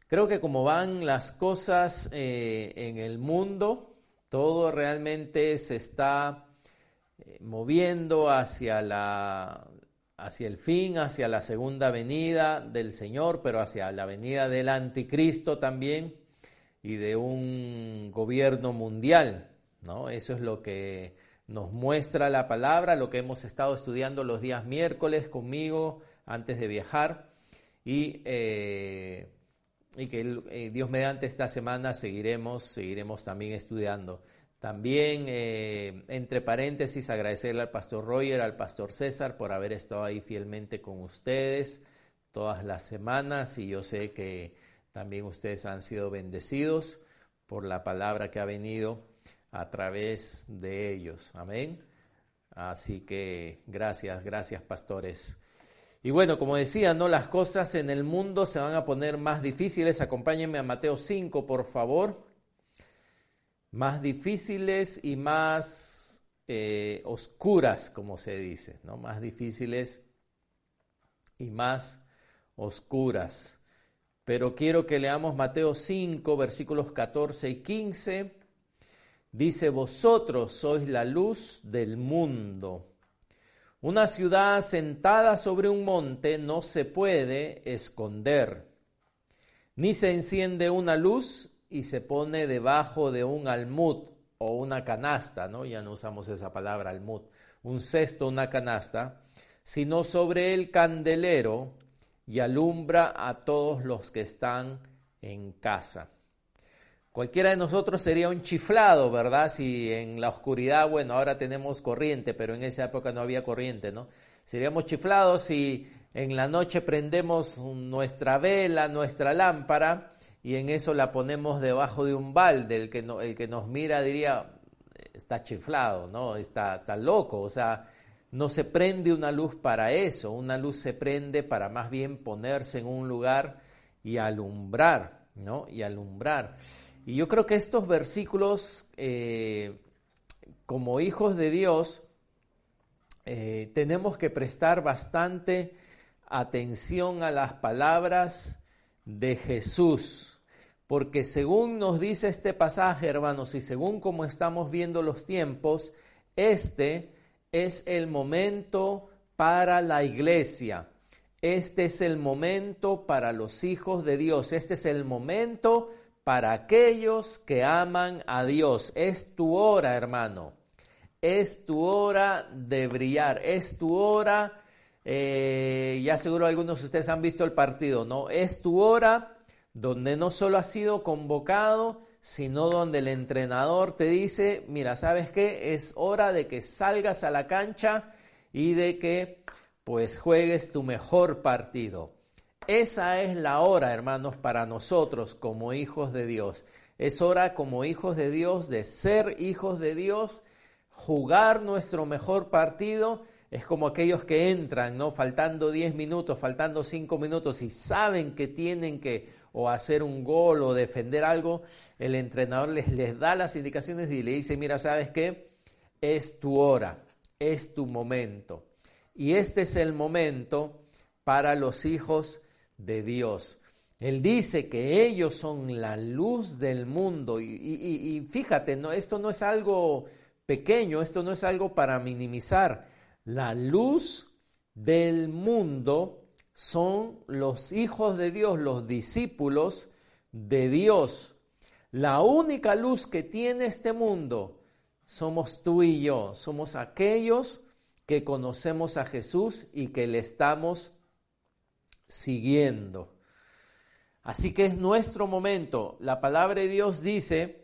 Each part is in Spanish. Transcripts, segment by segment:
Creo que como van las cosas en el mundo, todo realmente se está moviendo hacia el fin, hacia la segunda venida del Señor, pero hacia la venida del anticristo también y de un gobierno mundial, ¿no? Eso es lo que nos muestra la palabra, lo que hemos estado estudiando los días miércoles conmigo antes de viajar y que Dios mediante esta semana seguiremos también estudiando. También, entre paréntesis, agradecerle al pastor Roger, al pastor César por haber estado ahí fielmente con ustedes todas las semanas, y yo sé que también ustedes han sido bendecidos por la palabra que ha venido a través de ellos. Amén. Así que gracias pastores. Y bueno, como decía, ¿no? Las cosas en el mundo se van a poner más difíciles. Acompáñenme a Mateo 5, por favor. Más difíciles y más oscuras, como se dice, ¿no? Más difíciles y más oscuras. Pero quiero que leamos Mateo 5, versículos 14 y 15. Dice: vosotros sois la luz del mundo. Una ciudad asentada sobre un monte no se puede esconder, ni se enciende una luz y se pone debajo de un almud o una canasta, ¿no? Ya no usamos esa palabra, almud, un cesto, una canasta, sino sobre el candelero, y alumbra a todos los que están en casa. Cualquiera de nosotros sería un chiflado, ¿verdad? Si en la oscuridad, bueno, ahora tenemos corriente, pero en esa época no había corriente, ¿no? Seríamos chiflados si en la noche prendemos nuestra vela, nuestra lámpara, y en eso la ponemos debajo de un balde. El que nos mira diría: está chiflado, ¿no? Está loco. O sea, no se prende una luz para eso. Una luz se prende para más bien ponerse en un lugar y alumbrar, ¿no? Y alumbrar. Y yo creo que estos versículos, como hijos de Dios, tenemos que prestar bastante atención a las palabras de Jesús, porque según nos dice este pasaje, hermanos, y según como estamos viendo los tiempos, este es el momento para la iglesia, este es el momento para los hijos de Dios, este es el momento para aquellos que aman a Dios. Es tu hora, hermano, es tu hora de brillar, es tu hora. Ya seguro algunos de ustedes han visto el partido, ¿no? Es tu hora donde no solo has sido convocado, sino donde el entrenador te dice: mira, ¿sabes qué? Es hora de que salgas a la cancha y de que pues juegues tu mejor partido. Esa es la hora, hermanos, para nosotros como hijos de Dios. Es hora como hijos de Dios de ser hijos de Dios, jugar nuestro mejor partido. Es como aquellos que entran, ¿no? Faltando 10 minutos, faltando 5 minutos y saben que tienen que o hacer un gol o defender algo. El entrenador les da las indicaciones y le dice: mira, ¿sabes qué? Es tu hora, es tu momento. Y este es el momento para los hijos de Dios. Él dice que ellos son la luz del mundo. Y fíjate, ¿no? Esto no es algo pequeño, esto no es algo para minimizar. La luz del mundo son los hijos de Dios, los discípulos de Dios. La única luz que tiene este mundo somos tú y yo, somos aquellos que conocemos a Jesús y que le estamos siguiendo. Así que es nuestro momento. La palabra de Dios dice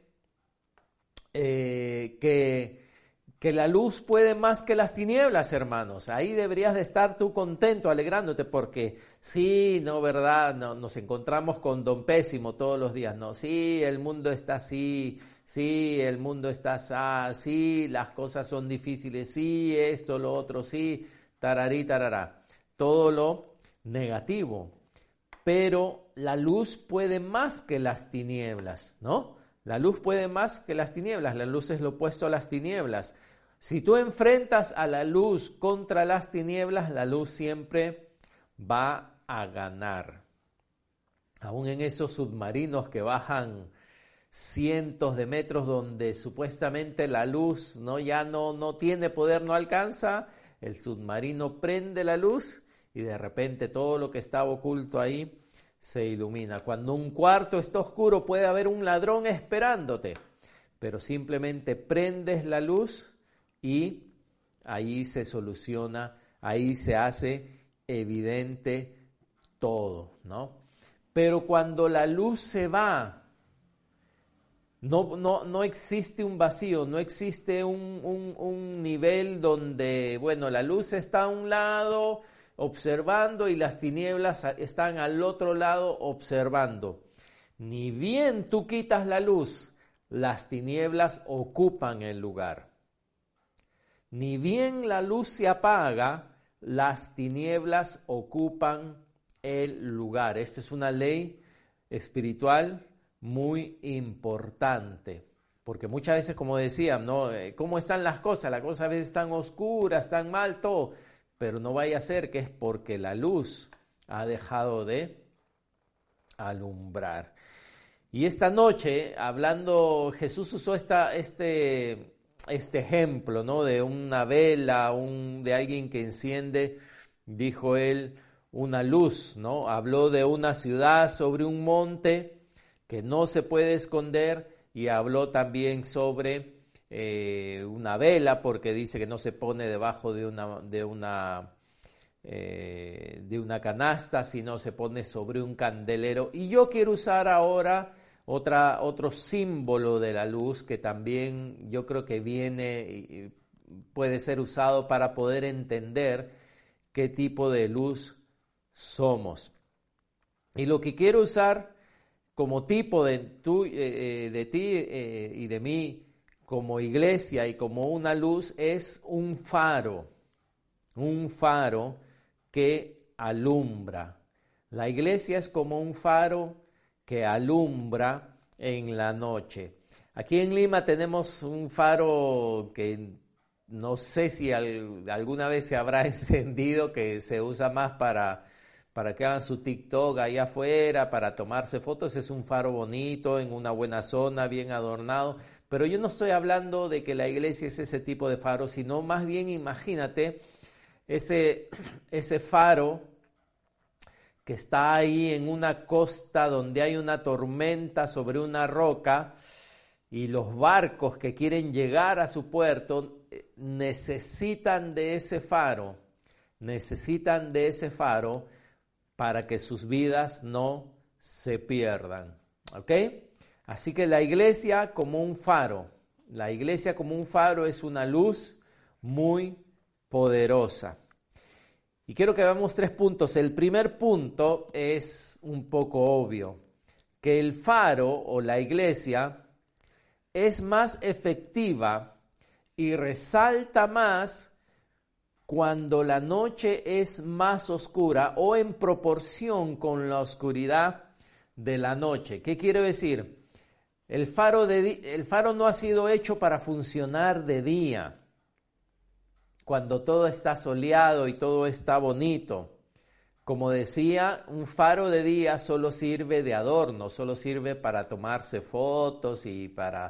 que la luz puede más que las tinieblas, hermanos. Ahí deberías de estar tú contento, alegrándote, porque sí, no, ¿verdad? No, nos encontramos con don Pésimo todos los días, ¿no? Sí, el mundo está así, sí, el mundo está así, sí, las cosas son difíciles, sí, esto, lo otro, sí, tararí, tarará. Todo lo negativo. Pero la luz puede más que las tinieblas, ¿no? La luz puede más que las tinieblas. La luz es lo opuesto a las tinieblas. Si tú enfrentas a la luz contra las tinieblas, la luz siempre va a ganar. aún en esos submarinos que bajan cientos de metros donde supuestamente la luz ya no tiene poder, no alcanza, el submarino prende la luz y de repente todo lo que estaba oculto ahí se ilumina. Cuando un cuarto está oscuro puede haber un ladrón esperándote, pero simplemente prendes la luz y ahí se soluciona, ahí se hace evidente todo, ¿no? Pero cuando la luz se va, no existe un vacío, no existe un nivel donde, la luz está a un lado observando y las tinieblas están al otro lado observando. Ni bien tú quitas la luz, las tinieblas ocupan el lugar. Ni bien la luz se apaga, las tinieblas ocupan el lugar. Esta es una ley espiritual muy importante, porque muchas veces, como decían, ¿cómo están las cosas? Las cosas a veces están oscuras, están mal, todo, pero no vaya a ser que es porque la luz ha dejado de alumbrar. Y esta noche, hablando, Jesús usó este ejemplo, ¿no? De una vela, de alguien que enciende, dijo él, una luz, ¿no? Habló de una ciudad sobre un monte que no se puede esconder y habló también sobre una vela, porque dice que no se pone debajo de una canasta, sino se pone sobre un candelero. Y yo quiero usar ahora otro símbolo de la luz que también yo creo que viene y puede ser usado para poder entender qué tipo de luz somos. Y lo que quiero usar como tipo de ti y de mí como iglesia y como una luz es un faro que alumbra. La iglesia es como un faro que alumbra en la noche. Aquí en Lima tenemos un faro que no sé si alguna vez se habrá encendido, que se usa más para que hagan su TikTok allá afuera, para tomarse fotos. Es un faro bonito, en una buena zona, bien adornado. Pero yo no estoy hablando de que la iglesia es ese tipo de faro, sino más bien imagínate ese faro que está ahí en una costa donde hay una tormenta sobre una roca y los barcos que quieren llegar a su puerto necesitan de ese faro para que sus vidas no se pierdan, ¿ok? Así que la iglesia como un faro es una luz muy poderosa. Y quiero que veamos 3 puntos. El primer punto es un poco obvio, que el faro o la iglesia es más efectiva y resalta más cuando la noche es más oscura o en proporción con la oscuridad de la noche. ¿Qué quiero decir? El faro no ha sido hecho para funcionar de día, cuando todo está soleado y todo está bonito. Como decía, un faro de día solo sirve de adorno, solo sirve para tomarse fotos y para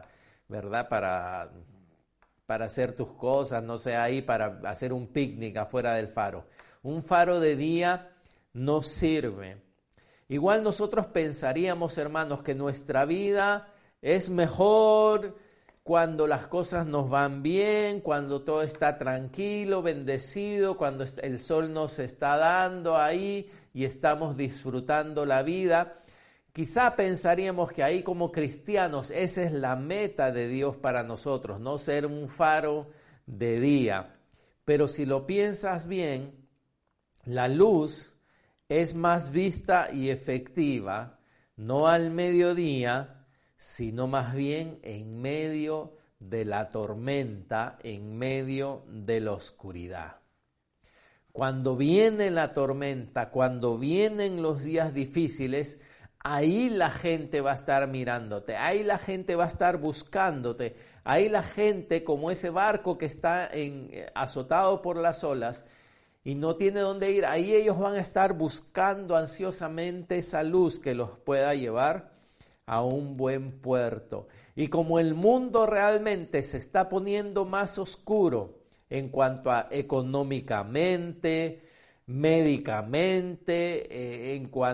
hacer tus cosas, no sé, ahí para hacer un picnic afuera del faro. Un faro de día no sirve. Igual nosotros pensaríamos, hermanos, que nuestra vida es mejor cuando las cosas nos van bien, cuando todo está tranquilo, bendecido, cuando el sol nos está dando ahí y estamos disfrutando la vida. Quizá pensaríamos que ahí como cristianos esa es la meta de Dios para nosotros, no ser un faro de día. Pero si lo piensas bien, la luz es más vista y efectiva, no al mediodía, sino más bien en medio de la tormenta, en medio de la oscuridad. Cuando viene la tormenta, cuando vienen los días difíciles, ahí la gente va a estar mirándote, ahí la gente va a estar buscándote, ahí la gente como ese barco que está azotado por las olas y no tiene dónde ir, ahí ellos van a estar buscando ansiosamente esa luz que los pueda llevar a un buen puerto. Y como el mundo realmente se está poniendo más oscuro en cuanto a económicamente, médicamente,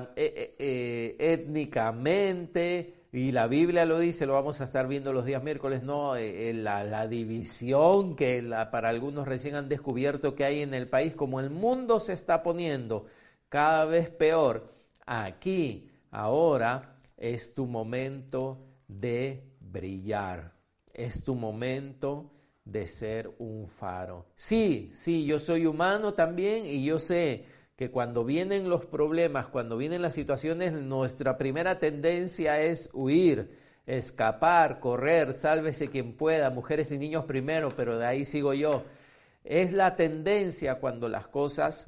étnicamente, y la Biblia lo dice, lo vamos a estar viendo los días miércoles, ¿no? La división que para algunos recién han descubierto que hay en el país, como el mundo se está poniendo cada vez peor, aquí, ahora, es tu momento de brillar, es tu momento de ser un faro. Sí, yo soy humano también y yo sé que cuando vienen los problemas, cuando vienen las situaciones, nuestra primera tendencia es huir, escapar, correr, sálvese quien pueda, mujeres y niños primero, pero de ahí sigo yo. Es la tendencia cuando las cosas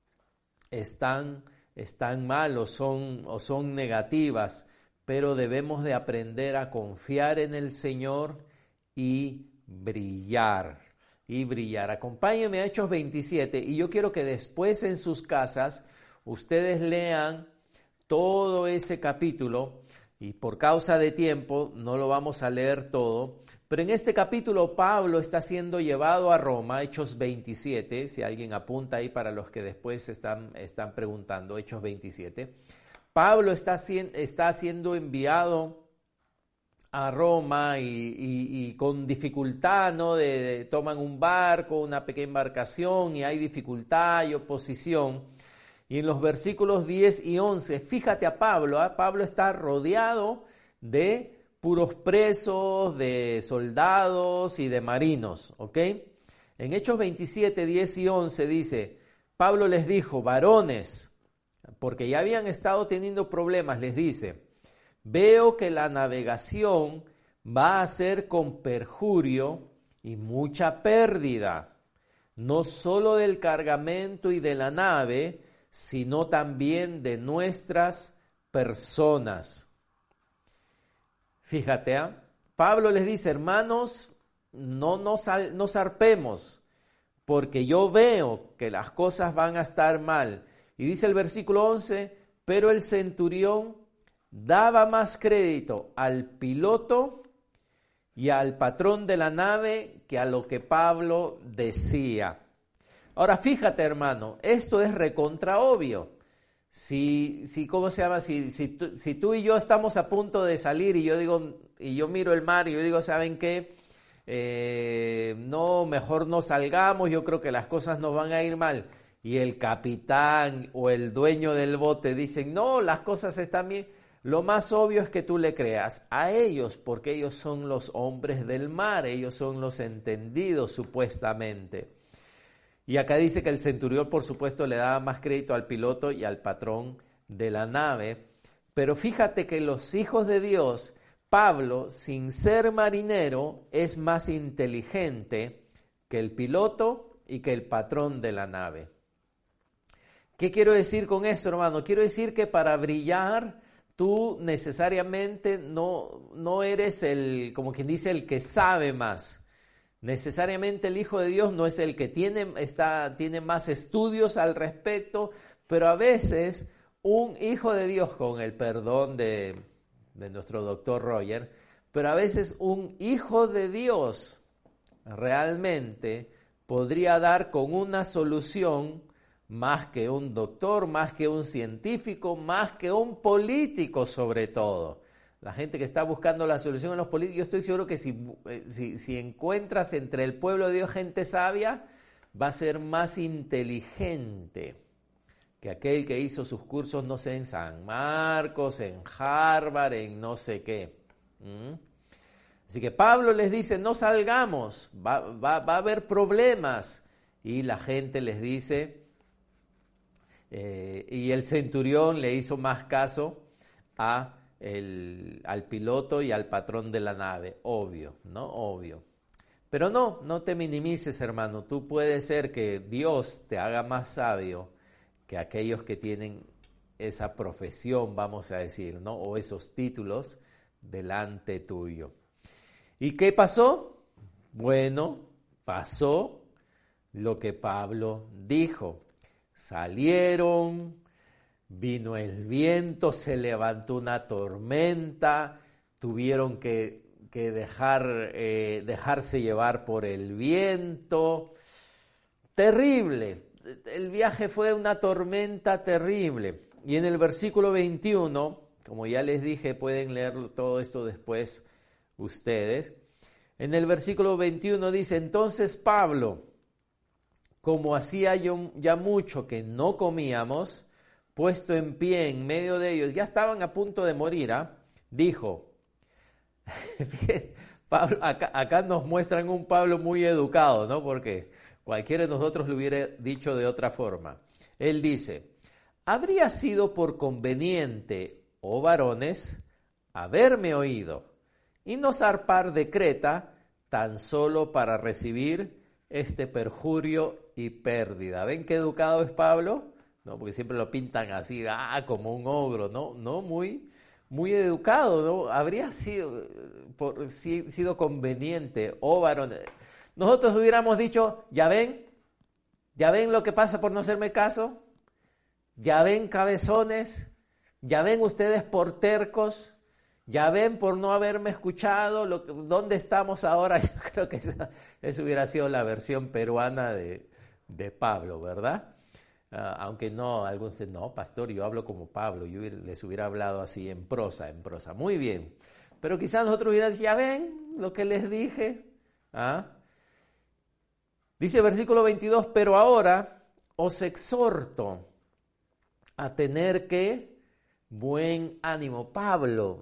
están mal o son negativas, pero debemos de aprender a confiar en el Señor y brillar. Acompáñenme a Hechos 27 y yo quiero que después en sus casas ustedes lean todo ese capítulo y por causa de tiempo no lo vamos a leer todo, pero en este capítulo Pablo está siendo llevado a Roma, Hechos 27, si alguien apunta ahí para los que después están preguntando, Hechos 27. Pablo está siendo enviado a Roma y con dificultad, ¿no? Toman un barco, una pequeña embarcación y hay dificultad y oposición. Y en los versículos 10 y 11, fíjate a Pablo, Pablo está rodeado de puros presos, de soldados y de marinos, ¿ok? En Hechos 27, 10 y 11 dice, Pablo les dijo, varones, porque ya habían estado teniendo problemas, les dice, veo que la navegación va a ser con perjurio y mucha pérdida, no solo del cargamento y de la nave, sino también de nuestras personas. Fíjate, Pablo les dice, hermanos, no zarpemos, porque yo veo que las cosas van a estar mal. Y dice el versículo 11, pero el centurión daba más crédito al piloto y al patrón de la nave que a lo que Pablo decía. Ahora fíjate, hermano, esto es recontra obvio. ¿Cómo se llama? Si tú y yo estamos a punto de salir y yo miro el mar y yo digo, ¿saben qué? No, mejor no salgamos, yo creo que las cosas nos van a ir mal. Y el capitán o el dueño del bote dicen, no, las cosas están bien. Lo más obvio es que tú le creas a ellos, porque ellos son los hombres del mar, ellos son los entendidos supuestamente. Y acá dice que el centurión, por supuesto, le daba más crédito al piloto y al patrón de la nave. Pero fíjate que los hijos de Dios, Pablo, sin ser marinero, es más inteligente que el piloto y que el patrón de la nave. ¿Qué quiero decir con esto, hermano? Quiero decir que para brillar, tú necesariamente no eres como quien dice, el que sabe más. Necesariamente el Hijo de Dios no es el que tiene más estudios al respecto, pero a veces un Hijo de Dios, con el perdón de nuestro doctor Roger, pero a veces un Hijo de Dios realmente podría dar con una solución más que un doctor, más que un científico, más que un político sobre todo. La gente que está buscando la solución en los políticos, yo estoy seguro que si encuentras entre el pueblo de Dios gente sabia, va a ser más inteligente que aquel que hizo sus cursos, no sé, en San Marcos, en Harvard, en no sé qué. Así que Pablo les dice, no salgamos, va a haber problemas. Y la gente les dice, y el centurión le hizo más caso al piloto y al patrón de la nave, obvio, ¿no? Obvio. Pero no te minimices, hermano. Tú puedes ser que Dios te haga más sabio que aquellos que tienen esa profesión, vamos a decir, ¿no? O esos títulos delante tuyo. ¿Y qué pasó? Bueno, pasó lo que Pablo dijo. Salieron, vino el viento, se levantó una tormenta, tuvieron que dejarse llevar por el viento. Terrible, el viaje fue una tormenta terrible. Y en el versículo 21, como ya les dije, pueden leer todo esto después ustedes. En el versículo 21 dice, entonces Pablo, como hacía ya mucho que no comíamos, puesto en pie en medio de ellos, ya estaban a punto de morir, dijo, Pablo, acá nos muestran un Pablo muy educado, ¿no? Porque cualquiera de nosotros lo hubiera dicho de otra forma. Él dice, habría sido por conveniente, oh varones, haberme oído y no zarpar de Creta tan solo para recibir este perjurio y pérdida. ¿Ven qué educado es Pablo? No, porque siempre lo pintan así, como un ogro, no, muy educado, ¿no? Habría sido conveniente, oh varones. Nosotros hubiéramos dicho, ya ven lo que pasa por no hacerme caso, ya ven cabezones, ya ven ustedes por tercos, ya ven por no haberme escuchado, ¿dónde estamos ahora? Yo creo que esa hubiera sido la versión peruana de Pablo, ¿verdad? Aunque no, algunos dicen, no, pastor, yo hablo como Pablo, yo les hubiera hablado así en prosa, muy bien. Pero quizás nosotros hubiéramos dicho, ya ven lo que les dije. Dice versículo 22, pero ahora os exhorto a tener buen ánimo. Pablo,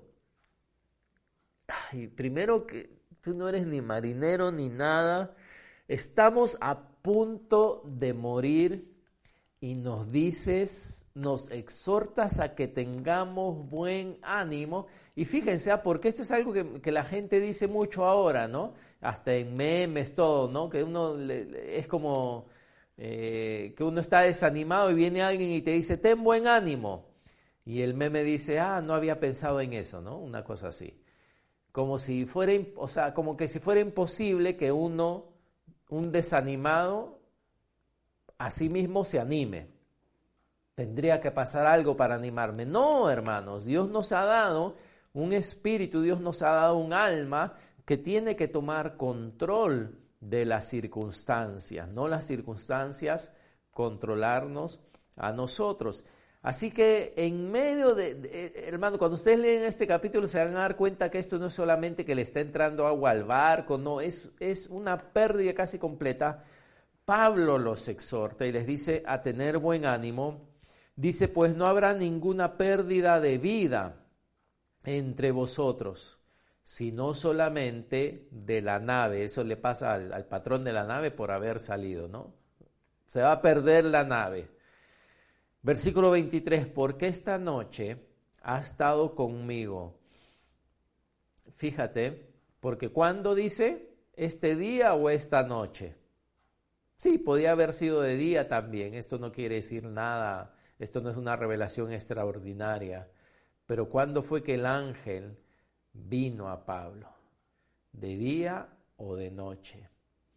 primero que tú no eres ni marinero ni nada, estamos a punto de morir y nos exhortas a que tengamos buen ánimo. Y fíjense, porque esto es algo que la gente dice mucho ahora, ¿no? Hasta en memes, todo, ¿no? Que uno es como que uno está desanimado y viene alguien y te dice, ten buen ánimo. Y el meme dice, no había pensado en eso, ¿no? Una cosa así. Como si fuera, como que si fuera imposible que un desanimado, a sí mismo se anime. Tendría que pasar algo para animarme. No, hermanos, Dios nos ha dado un espíritu, Dios nos ha dado un alma que tiene que tomar control de las circunstancias, no las circunstancias controlarnos a nosotros. Así que en medio hermano, cuando ustedes leen este capítulo se van a dar cuenta que esto no es solamente que le está entrando agua al barco, no, es una pérdida casi completa. Pablo los exhorta y les dice a tener buen ánimo. Dice, pues no habrá ninguna pérdida de vida entre vosotros, sino solamente de la nave. Eso le pasa al patrón de la nave por haber salido, ¿no? Se va a perder la nave. Versículo 23, porque esta noche ha estado conmigo. Fíjate, porque ¿cuándo dice? ¿Este día o esta noche? Sí, podía haber sido de día también, esto no quiere decir nada, esto no es una revelación extraordinaria, pero ¿cuándo fue que el ángel vino a Pablo? ¿De día o de noche?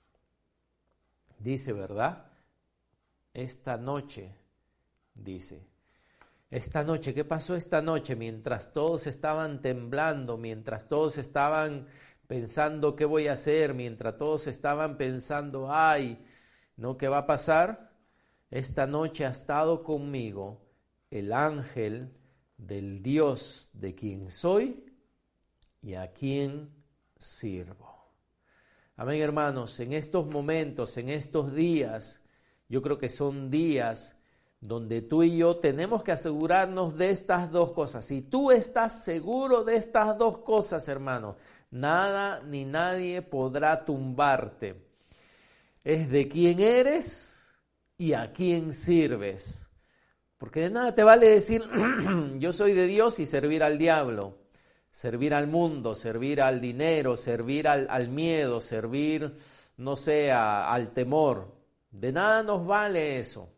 Dice, ¿verdad? Esta noche, dice. Esta noche, ¿qué pasó esta noche? Mientras todos estaban temblando, mientras todos estaban pensando qué voy a hacer, mientras todos estaban pensando, ¿no? ¿Qué va a pasar? Esta noche ha estado conmigo el ángel del Dios de quien soy y a quien sirvo. Amén, hermanos, en estos momentos, en estos días, yo creo que son días donde tú y yo tenemos que asegurarnos de estas dos cosas. Si tú estás seguro de estas dos cosas, hermano, nada ni nadie podrá tumbarte. Es de quién eres y a quién sirves. Porque de nada te vale decir, yo soy de Dios y servir al diablo, servir al mundo, servir al dinero, servir al miedo, servir, no sé, al temor. De nada nos vale eso.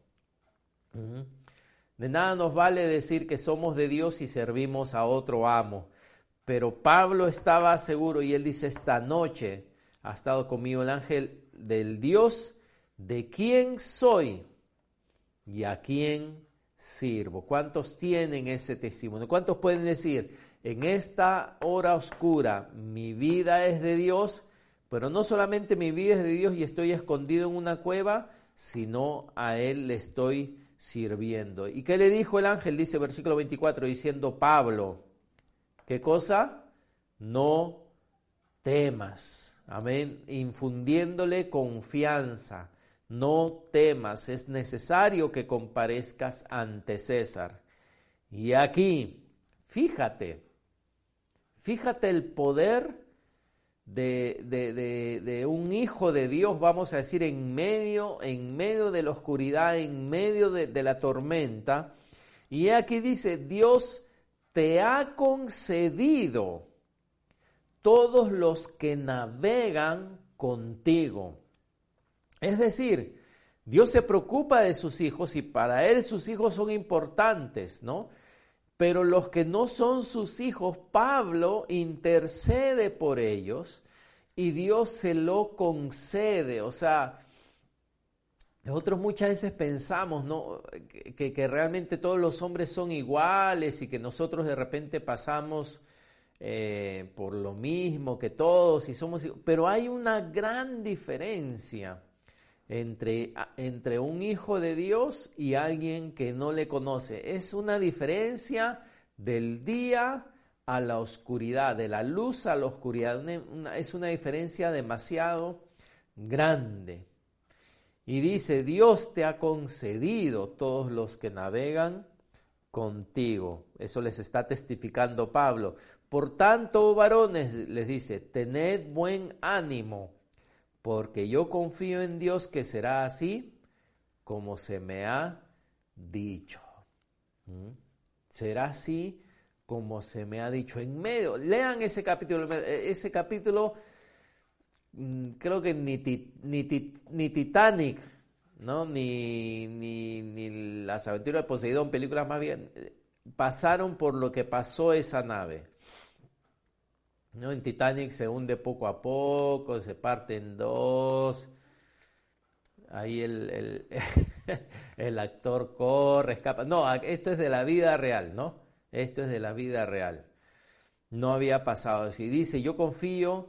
De nada nos vale decir que somos de Dios y servimos a otro amo. Pero Pablo estaba seguro y él dice, esta noche ha estado conmigo el ángel del Dios de quien soy ¿Y a quién sirvo? ¿Cuántos tienen ese testimonio? ¿Cuántos pueden decir, en esta hora oscura mi vida es de Dios, pero no solamente mi vida es de Dios y estoy escondido en una cueva, sino a Él le estoy sirviendo? ¿Y qué le dijo el ángel? Dice versículo 24, diciendo Pablo, ¿qué cosa? No temas. Amén. Infundiéndole confianza. No temas, es necesario que comparezcas ante César. Y aquí, fíjate el poder de un hijo de Dios, vamos a decir, en medio de la oscuridad, en medio de la tormenta. Y aquí dice, Dios te ha concedido todos los que navegan contigo. Es decir, Dios se preocupa de sus hijos y para Él sus hijos son importantes, ¿no? Pero los que no son sus hijos, Pablo intercede por ellos y Dios se lo concede. O sea, nosotros muchas veces pensamos, ¿no?, que realmente todos los hombres son iguales y que nosotros de repente pasamos por lo mismo que todos y somos, pero hay una gran diferencia entre un hijo de Dios y alguien que no le conoce. Es una diferencia del día a la oscuridad, de la luz a la oscuridad. Es una diferencia demasiado grande. Y dice, Dios te ha concedido todos los que navegan contigo. Eso les está testificando Pablo. Por tanto, varones, les dice, tened buen ánimo, porque yo confío en Dios que será así como se me ha dicho. Será así como se me ha dicho. En medio, lean ese capítulo, creo que ni Titanic, ¿no? ni Las aventuras de Poseidón, películas más bien, pasaron por lo que pasó esa nave. ¿No? En Titanic se hunde poco a poco, se parte en dos. Ahí el actor corre, escapa. No, esto es de la vida real, ¿no? Esto es de la vida real. No había pasado así. Dice, yo confío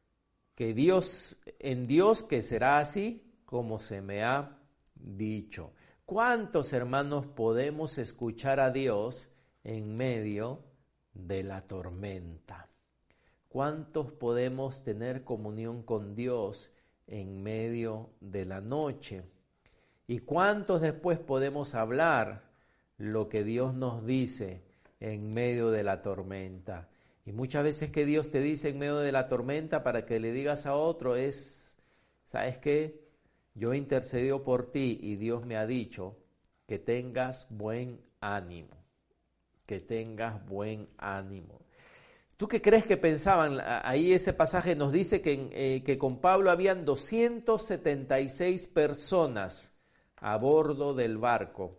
en Dios que será así como se me ha dicho. ¿Cuántos hermanos podemos escuchar a Dios en medio de la tormenta? ¿Cuántos podemos tener comunión con Dios en medio de la noche? ¿Y cuántos después podemos hablar lo que Dios nos dice en medio de la tormenta? Y muchas veces que Dios te dice en medio de la tormenta para que le digas a otro es, ¿sabes qué? Yo he intercedido por ti y Dios me ha dicho que tengas buen ánimo, que tengas buen ánimo. ¿Tú qué crees que pensaban? Ahí ese pasaje nos dice que con Pablo habían 276 personas a bordo del barco.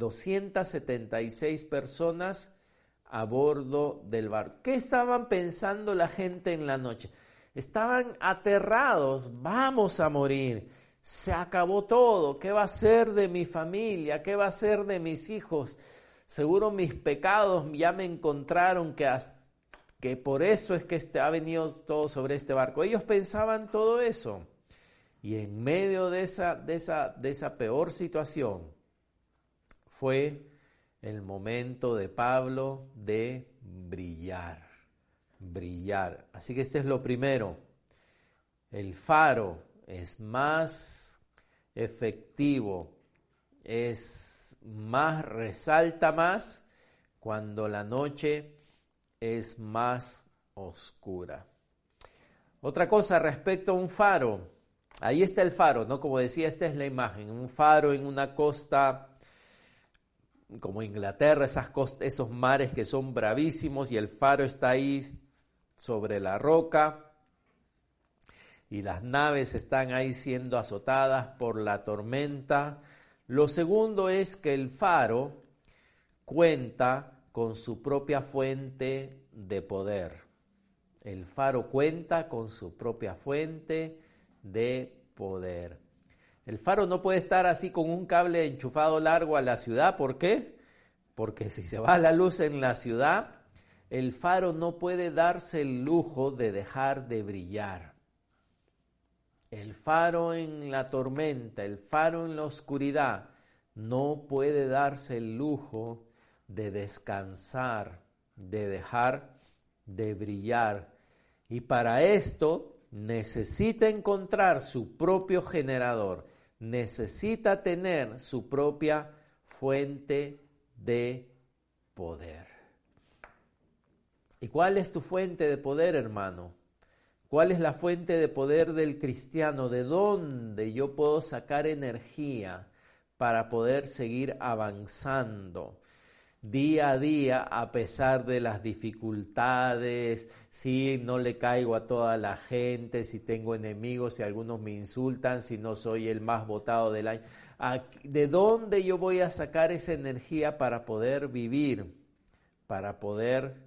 276 personas a bordo del barco. ¿Qué estaban pensando la gente en la noche? Estaban aterrados. Vamos a morir. Se acabó todo. ¿Qué va a ser de mi familia? ¿Qué va a ser de mis hijos? Seguro mis pecados ya me encontraron que por eso es que ha venido todo sobre este barco. Ellos pensaban todo eso. Y en medio de esa peor situación fue el momento de Pablo de brillar. Brillar. Así que este es lo primero. El faro es más efectivo, resalta más cuando la noche es más oscura. Otra cosa respecto a un faro. Ahí está el faro, ¿no? Como decía, esta es la imagen. Un faro en una costa como Inglaterra, esos mares que son bravísimos y el faro está ahí sobre la roca y las naves están ahí siendo azotadas por la tormenta. Lo segundo es que el faro cuenta con su propia fuente de poder. El faro cuenta con su propia fuente de poder. El faro no puede estar así con un cable enchufado largo a la ciudad. ¿Por qué? Porque si se va la luz en la ciudad, el faro no puede darse el lujo de dejar de brillar. El faro en la tormenta, el faro en la oscuridad, no puede darse el lujo de descansar, de dejar de brillar. Y para esto necesita encontrar su propio generador, necesita tener su propia fuente de poder. ¿Y cuál es tu fuente de poder, hermano? ¿Cuál es la fuente de poder del cristiano? ¿De dónde yo puedo sacar energía para poder seguir avanzando día a día a pesar de las dificultades? Si no le caigo a toda la gente, si tengo enemigos, si algunos me insultan, si no soy el más votado del año. ¿De dónde yo voy a sacar esa energía para poder vivir, para poder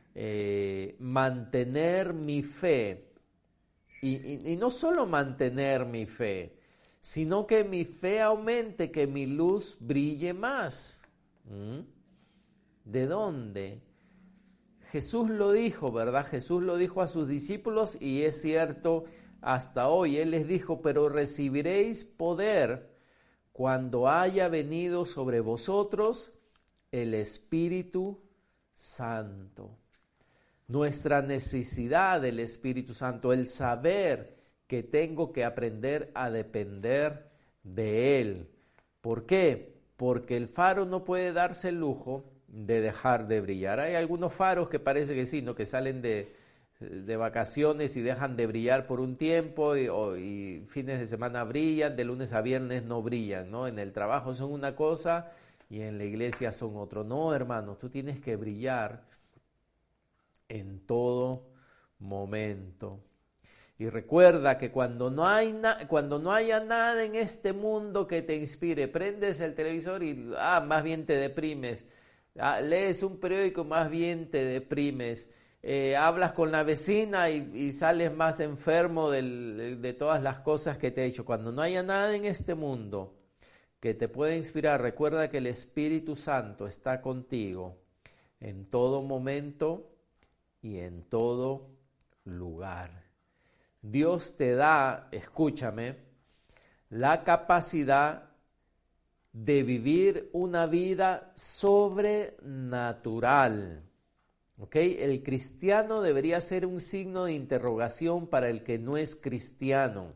mantener mi fe? Y no solo mantener mi fe, sino que mi fe aumente, que mi luz brille más. ¿De dónde? Jesús lo dijo, ¿verdad? Jesús lo dijo a sus discípulos y es cierto hasta hoy. Él les dijo, pero recibiréis poder cuando haya venido sobre vosotros el Espíritu Santo. Nuestra necesidad del Espíritu Santo, el saber que tengo que aprender a depender de Él. ¿Por qué? Porque el faro no puede darse el lujo de dejar de brillar. Hay algunos faros que parece que sí, ¿no? Que salen de vacaciones y dejan de brillar por un tiempo y fines de semana brillan, de lunes a viernes no brillan, ¿no? En el trabajo son una cosa y en la iglesia son otro. No, hermano, tú tienes que brillar en todo momento. Y recuerda que cuando no haya nada en este mundo que te inspire, prendes el televisor y más bien te deprimes. Lees un periódico, más bien te deprimes. Hablas con la vecina y sales más enfermo de todas las cosas que te he dicho. Cuando no haya nada en este mundo que te pueda inspirar, recuerda que el Espíritu Santo está contigo en todo momento y en todo lugar. Dios te da, escúchame, la capacidad de vivir una vida sobrenatural. ¿Ok? El cristiano debería ser un signo de interrogación para el que no es cristiano.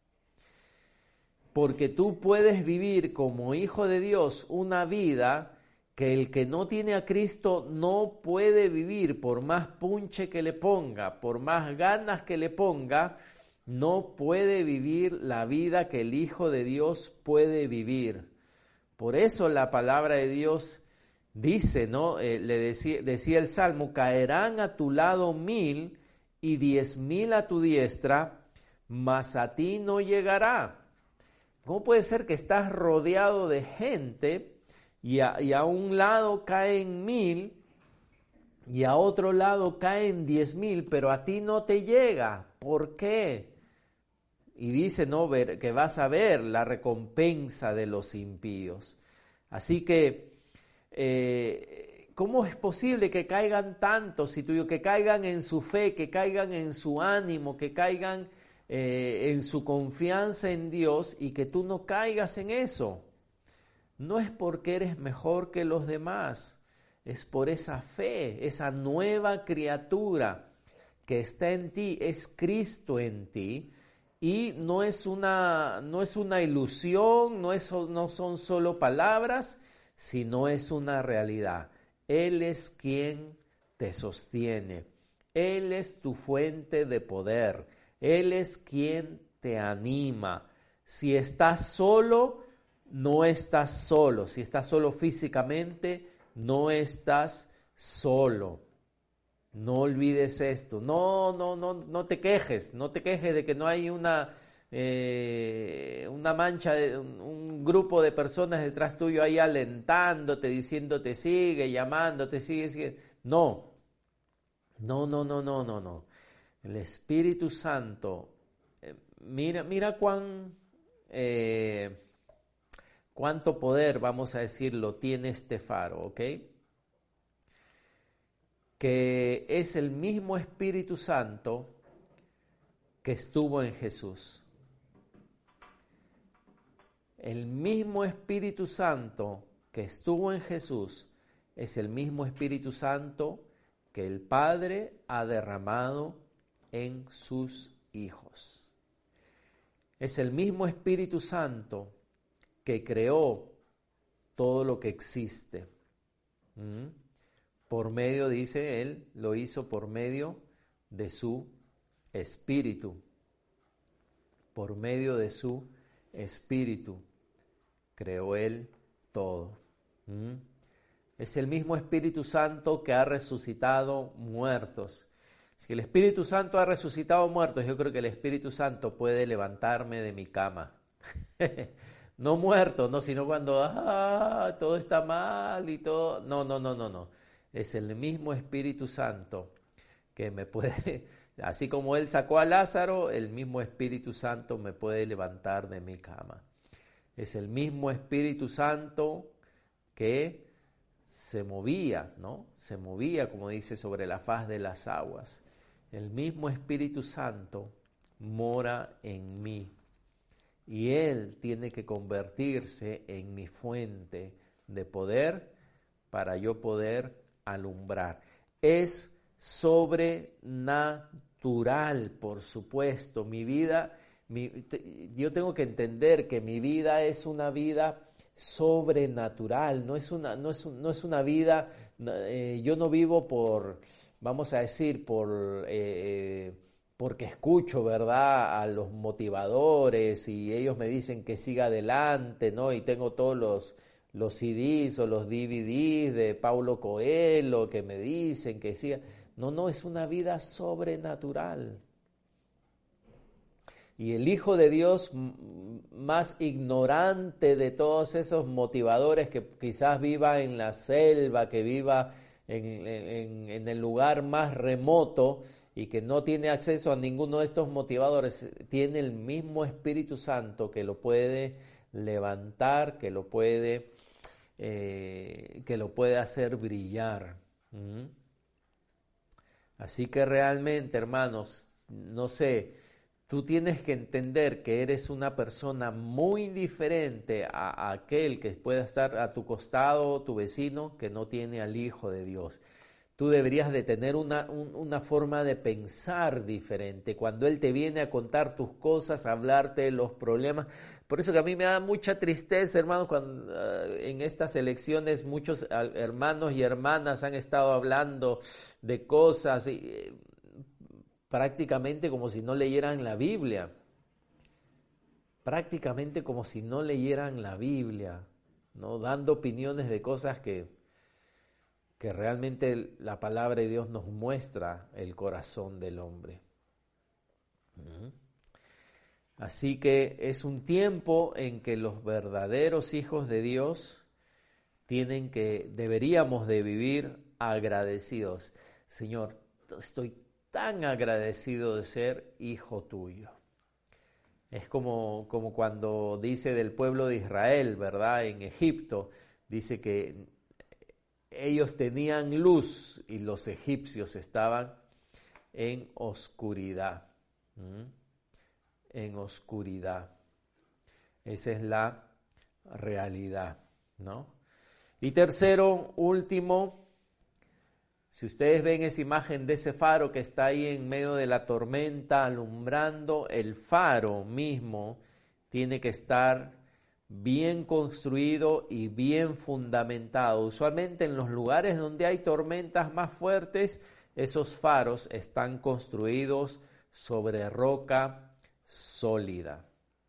Porque tú puedes vivir como hijo de Dios una vida que el que no tiene a Cristo no puede vivir, por más punche que le ponga, por más ganas que le ponga, no puede vivir la vida que el Hijo de Dios puede vivir. Por eso la palabra de Dios dice, ¿no? Decía el Salmo, caerán a tu lado 1000 y 10,000 a tu diestra, mas a ti no llegará. ¿Cómo puede ser que estás rodeado de gente y a un lado caen 1000 y a otro lado caen 10,000, pero a ti no te llega? ¿Por qué? Y dice, ¿no?, que vas a ver la recompensa de los impíos. Así que, ¿cómo es posible que caigan tantos, que caigan en su fe, que caigan en su ánimo, que caigan en su confianza en Dios y que tú no caigas en eso? No es porque eres mejor que los demás, es por esa fe, esa nueva criatura que está en ti, es Cristo en ti, y no es una ilusión, no son solo palabras, sino es una realidad. Él es quien te sostiene, Él es tu fuente de poder, Él es quien te anima. Si estás solo, no estás solo. Si estás solo físicamente, no estás solo. No olvides esto. No te quejes. No te quejes de que no hay una mancha, un grupo de personas detrás tuyo ahí alentándote, diciéndote sigue, llamándote, sigue. No. El Espíritu Santo, mira cuán cuánto poder, vamos a decirlo, tiene este faro, ¿ok? Que es el mismo Espíritu Santo que estuvo en Jesús. El mismo Espíritu Santo que estuvo en Jesús es el mismo Espíritu Santo que el Padre ha derramado en sus hijos. Es el mismo Espíritu Santo que creó todo lo que existe. Por medio, dice él, lo hizo por medio de su Espíritu. Por medio de su Espíritu creó él todo. Es el mismo Espíritu Santo que ha resucitado muertos. Si el Espíritu Santo ha resucitado muertos, yo creo que el Espíritu Santo puede levantarme de mi cama. No muerto, no, sino cuando todo está mal y todo. No. Es el mismo Espíritu Santo que me puede, así como Él sacó a Lázaro, el mismo Espíritu Santo me puede levantar de mi cama. Es el mismo Espíritu Santo que se movía, ¿no? Se movía, como dice, sobre la faz de las aguas. El mismo Espíritu Santo mora en mí y Él tiene que convertirse en mi fuente de poder para yo poder alumbrar. Es sobrenatural, por supuesto. Mi vida, yo tengo que entender que mi vida es una vida sobrenatural, no es una vida, yo no vivo por, vamos a decir, porque escucho, ¿verdad?, a los motivadores y ellos me dicen que siga adelante, ¿no? Y tengo todos los CDs o los DVDs de Paulo Coelho que me dicen que siga. No, es una vida sobrenatural. Y el Hijo de Dios más ignorante de todos esos motivadores, que quizás viva en la selva, que viva en el lugar más remoto y que no tiene acceso a ninguno de estos motivadores, tiene el mismo Espíritu Santo que lo puede levantar, que lo puede hacer brillar. Así que realmente, hermanos, no sé, tú tienes que entender que eres una persona muy diferente a aquel que pueda estar a tu costado, tu vecino, que no tiene al Hijo de Dios. Tú deberías de tener una forma de pensar diferente. Cuando Él te viene a contar tus cosas, a hablarte de los problemas. Por eso que a mí me da mucha tristeza, hermanos, cuando en estas elecciones muchos hermanos y hermanas han estado hablando de cosas prácticamente como si no leyeran la Biblia. Prácticamente como si no leyeran la Biblia, ¿no? Dando opiniones de cosas que realmente la palabra de Dios nos muestra el corazón del hombre. Así que es un tiempo en que los verdaderos hijos de Dios deberíamos de vivir agradecidos. Señor, estoy tan agradecido de ser hijo tuyo. Es como cuando dice del pueblo de Israel, ¿verdad? En Egipto, dice que ellos tenían luz y los egipcios estaban en oscuridad. En oscuridad. Esa es la realidad, ¿no? Y tercero, último, si ustedes ven esa imagen de ese faro que está ahí en medio de la tormenta alumbrando, el faro mismo tiene que estar bien construido y bien fundamentado. Usualmente en los lugares donde hay tormentas más fuertes, esos faros están construidos sobre roca sólida.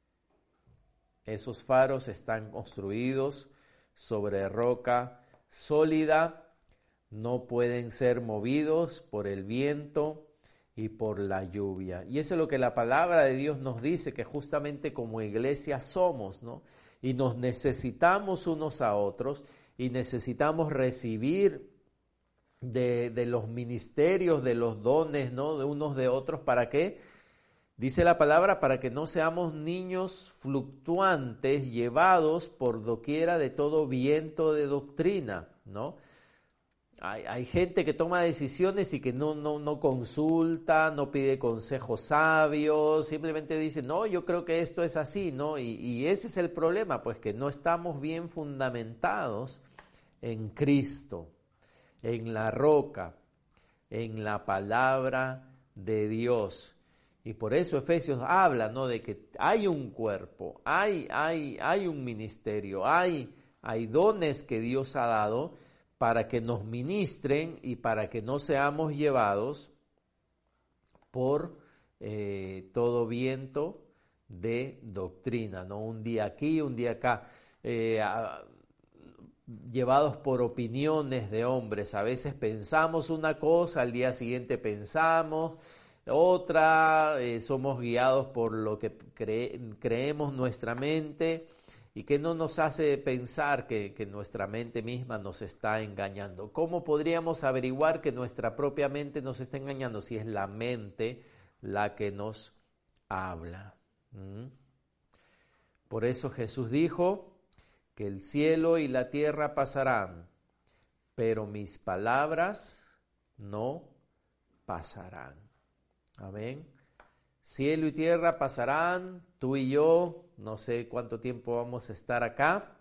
Esos faros están construidos sobre roca sólida, no pueden ser movidos por el viento y por la lluvia. Y eso es lo que la palabra de Dios nos dice, que justamente como iglesia somos, ¿no? Y nos necesitamos unos a otros y necesitamos recibir de los ministerios, de los dones, ¿no? De unos de otros, ¿para qué? Dice la palabra para que no seamos niños fluctuantes llevados por doquiera de todo viento de doctrina, ¿no? Hay gente que toma decisiones y que no consulta, no pide consejos sabios, simplemente dice, no, yo creo que esto es así, ¿no? Y ese es el problema, pues que no estamos bien fundamentados en Cristo, en la roca, en la palabra de Dios. Y por eso Efesios habla, ¿no?, de que hay un cuerpo, hay un ministerio, hay dones que Dios ha dado para que nos ministren y para que no seamos llevados por todo viento de doctrina, ¿no? Un día aquí, un día acá, llevados por opiniones de hombres. A veces pensamos una cosa, al día siguiente pensamos otra, somos guiados por lo que creemos nuestra mente y que no nos hace pensar que nuestra mente misma nos está engañando. ¿Cómo podríamos averiguar que nuestra propia mente nos está engañando si es la mente la que nos habla? Por eso Jesús dijo que el cielo y la tierra pasarán, pero mis palabras no pasarán. Amén. Cielo y tierra pasarán, tú y yo, no sé cuánto tiempo vamos a estar acá,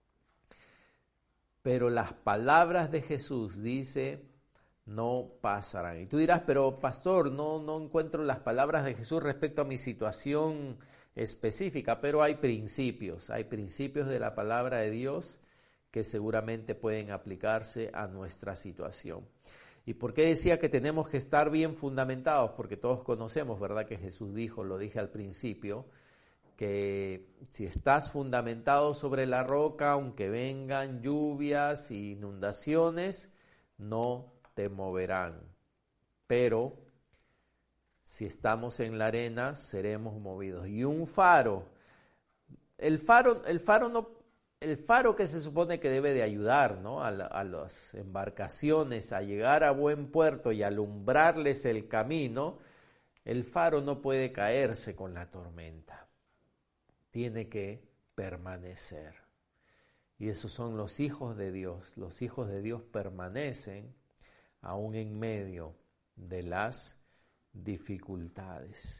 pero las palabras de Jesús, dice, no pasarán. Y tú dirás, pero pastor, no encuentro las palabras de Jesús respecto a mi situación específica, pero hay principios de la palabra de Dios que seguramente pueden aplicarse a nuestra situación. ¿Y por qué decía que tenemos que estar bien fundamentados? Porque todos conocemos, ¿verdad?, que Jesús dijo, lo dije al principio, que si estás fundamentado sobre la roca, aunque vengan lluvias e inundaciones, no te moverán. Pero si estamos en la arena, seremos movidos. Y un faro, el faro que se supone que debe de ayudar, ¿no?, a las embarcaciones a llegar a buen puerto y alumbrarles el camino, el faro no puede caerse con la tormenta, tiene que permanecer. Y esos son los hijos de Dios. Los hijos de Dios permanecen aún en medio de las dificultades.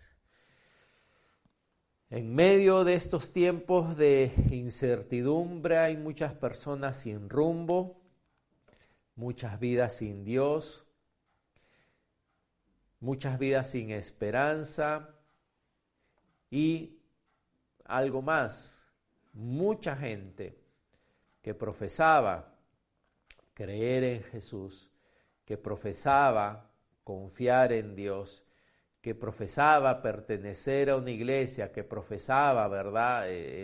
En medio de estos tiempos de incertidumbre hay muchas personas sin rumbo, muchas vidas sin Dios, muchas vidas sin esperanza y algo más, mucha gente que profesaba creer en Jesús, que profesaba confiar en Dios, que profesaba pertenecer a una iglesia, que profesaba, ¿verdad?,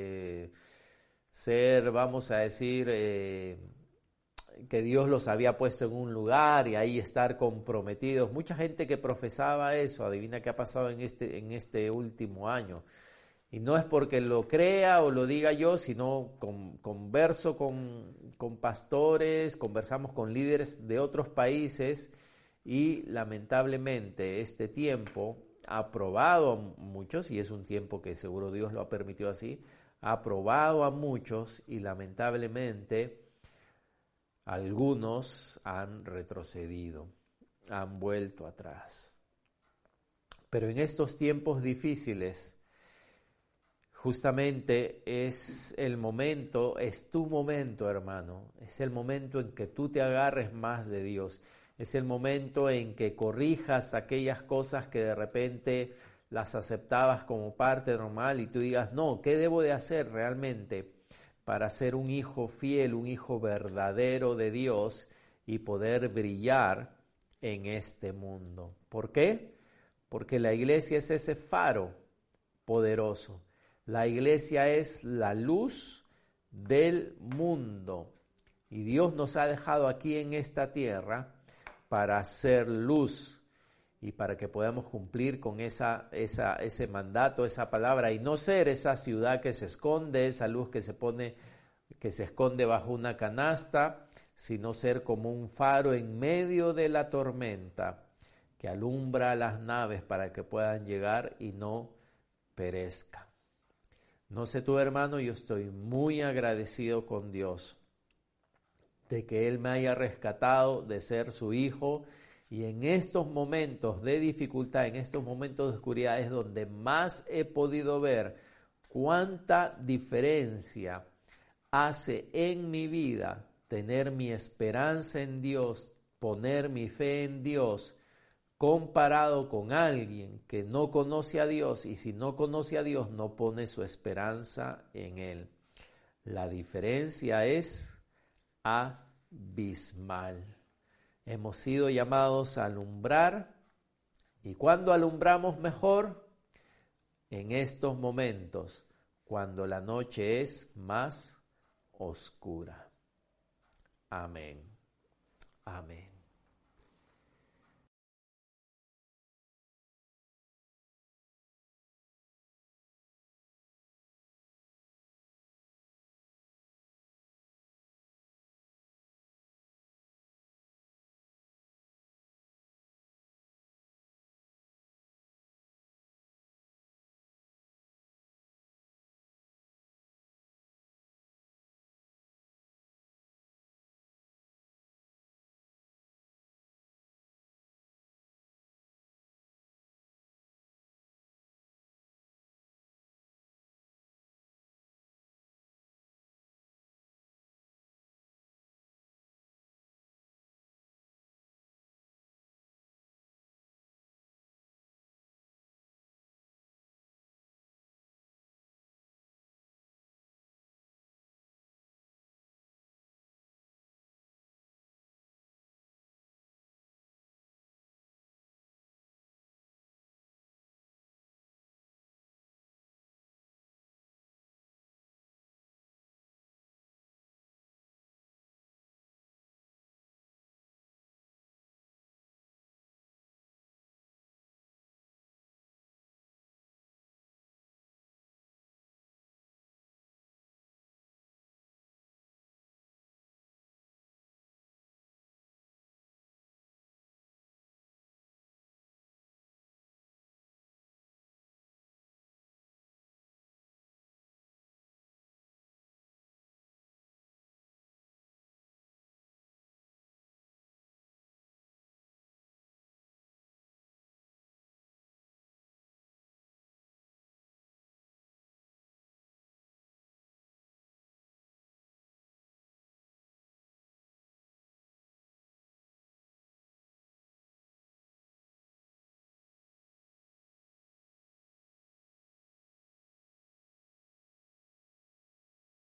ser, vamos a decir, que Dios los había puesto en un lugar y ahí estar comprometidos. Mucha gente que profesaba eso, adivina qué ha pasado en este último año. Y no es porque lo crea o lo diga yo, sino converso con pastores, conversamos con líderes de otros países. Y lamentablemente este tiempo ha probado a muchos, y es un tiempo que seguro Dios lo ha permitido así, ha probado a muchos y lamentablemente algunos han retrocedido, han vuelto atrás. Pero en estos tiempos difíciles, justamente es el momento, es tu momento, hermano, es el momento en que tú te agarres más de Dios. Es el momento en que corrijas aquellas cosas que de repente las aceptabas como parte normal y tú digas, no, ¿qué debo de hacer realmente para ser un hijo fiel, un hijo verdadero de Dios y poder brillar en este mundo? ¿Por qué? Porque la iglesia es ese faro poderoso. La iglesia es la luz del mundo y Dios nos ha dejado aquí en esta tierra para hacer luz y para que podamos cumplir con ese mandato, esa palabra, y no ser esa ciudad que se esconde, esa luz que se esconde bajo una canasta, sino ser como un faro en medio de la tormenta que alumbra las naves para que puedan llegar y no perezcan. No sé tú, hermano, yo estoy muy agradecido con Dios de que Él me haya rescatado de ser su hijo, y en estos momentos de dificultad, en estos momentos de oscuridad es donde más he podido ver cuánta diferencia hace en mi vida tener mi esperanza en Dios, poner mi fe en Dios, comparado con alguien que no conoce a Dios, y si no conoce a Dios no pone su esperanza en Él. La diferencia es abismal. Hemos sido llamados a alumbrar, y ¿cuándo alumbramos mejor? En estos momentos, cuando la noche es más oscura. Amén. Amén.